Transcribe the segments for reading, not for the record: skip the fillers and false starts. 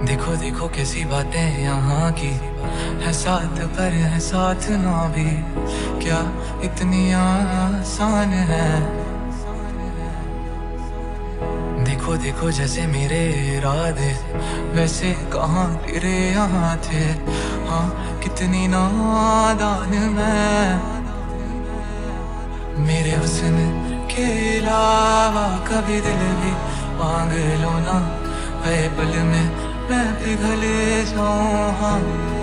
देखो देखो कैसी बातें यहाँ की है, साथ पर है साथ ना भी, क्या इतनी आसान है। देखो देखो जैसे मेरे इरादे वैसे कहाँ तेरे यहाँ थे, हाँ कितनी नादान मैं। मेरे हुस्न के अलावा कभी दिल भी मांग लो ना, है पल में मैं पिघल जाऊं। हाँ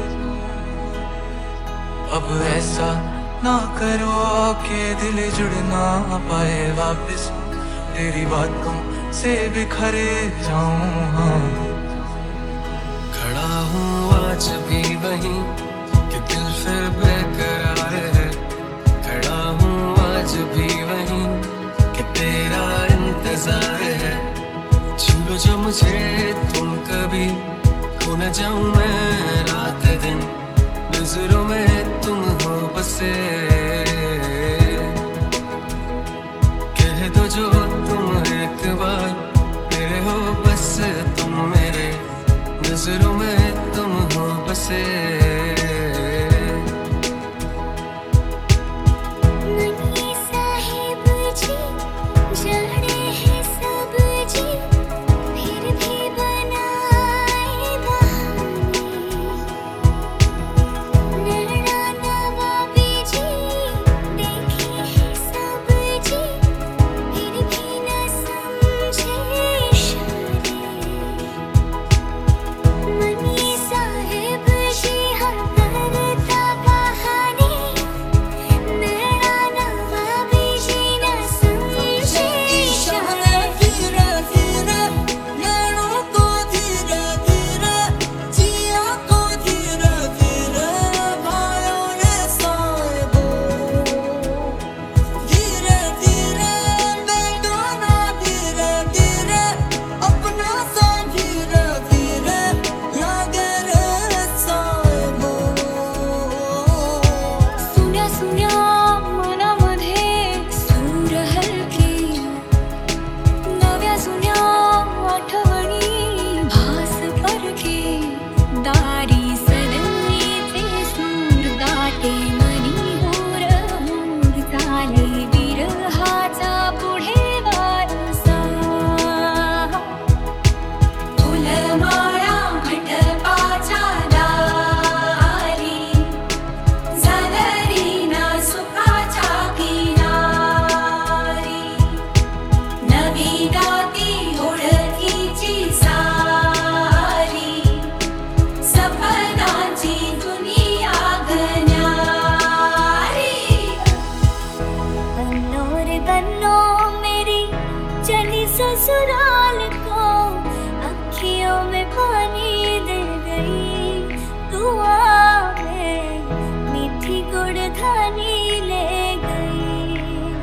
अब ऐसा ना करो कि दिल जुड़ ना पाए वापस, तेरी बातों से बिखर जाऊं। हाँ खड़ा हूँ आज भी वहीं कि दिल फिर बेकरार है। खड़ा हूँ आज भी वहीं कि तेरा इंतजार है। छू जो मुझे तुम कभी, खो न जाऊं मैं रात दिन, नजरों में तुम हो बसे। कह दो जो तुम एक बार मेरे हो, बस तुम मेरे नजरों में तुम हो बसे। ससुराल को अखियों में पानी दे गई, दुआ में मीठी गुड़धानी ले गई।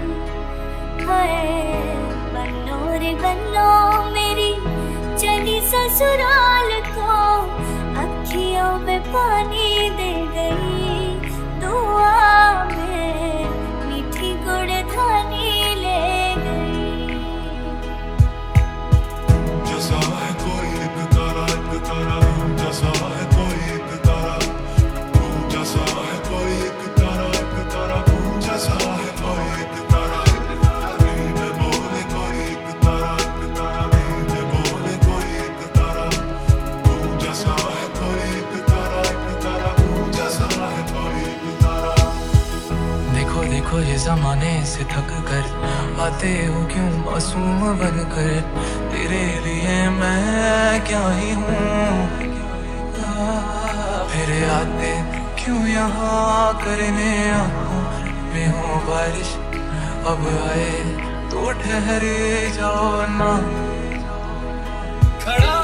हाय बन्नो रे बन्नो मेरी चली ससुराल को, अखियों में पानी दे गई, दुआ में मीठी गुड़धानी ले गई। देखो ये जमाने से थक कर आते हो क्यों मासूम बनकर, तेरे लिए मैं क्या ही हूँ। फिर आते क्यों यहाँ करने आँखों में हो बारिश, अब आए तो ठहरे जाओ ना। खड़ा